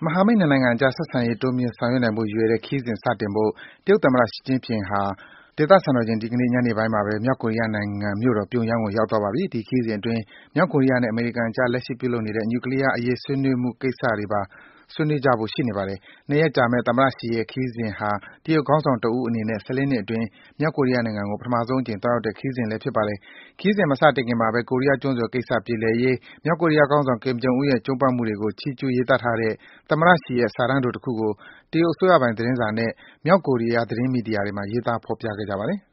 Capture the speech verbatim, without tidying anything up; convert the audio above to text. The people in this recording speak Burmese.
မဟာမိတ်နှစ်နိုင်ငံအကြား ဆက်ဆံရေး တိုးမြှင့်ဆောင်ရွက်နိုင်ဖို့ ရည်ရွယ်တဲ့ ခရီးစဉ် စတင်ဖို့ တရုတ်သမ္မတ Xi Jinping ဟာ ဒေသစံတော်ချိန် ဒီကနေ့ ညနေပိုင်းမှာပဲ မြောက်ကိုရီးယားနိုင်ငံမြို့တော် ပြုံယမ်းကို ရောက်သွားပါပြီ။ ဒီခရီးစဉ်အတွင်း မြောက်ကိုရီးယားနဲ့ အမေရိကန်အကြား လက်ရှိပြုလုပ်နေတဲ့ နျူကလီးယားအရေး ဆွေးနွေးမှုကိစ္စတွေပါ ဆွေးနွေးကြဖို့ ရှိနေပါတယ်။ ၂ ရက်ကြာမယ့် သမ္မတ Xi ရဲ့ ခရီးစဉ်ဟာ တရုတ်ခေါင်းဆောင်တဦးအနေနဲ့ ၁၄ နှစ်အတွင်း မြောက်ကိုရီးယားနိုင်ငံကို ပထမဆုံးအကြိမ် သွားရောက်တဲ့ ခရီးစဉ်လည်း ဖြစ်ပါတယ်။ ခရီးစဉ် မစတင်ခင်မှာပဲ ကိုရီးယားကျွန်းဆွယ်ကိစ္စ ပြေလည်ရေး မြောက်ကိုရီးယားခေါင်းဆောင် Kim Jong Un ရဲ့ ကြိုးပမ်းမှုတွေကို ချီးကျူး ရေးသားထားတဲ့ သမ္မတ Xi ရဲ့ စာတမ်းတိုတခုကို တရုတ်အစိုးရပိုင် သတင်းစာနဲ့ မြောက်ကိုရီးယား သတင်းမီဒီယာတွေမှာ ရေးသား ဖော်ပြခဲ့ကြပါတယ်။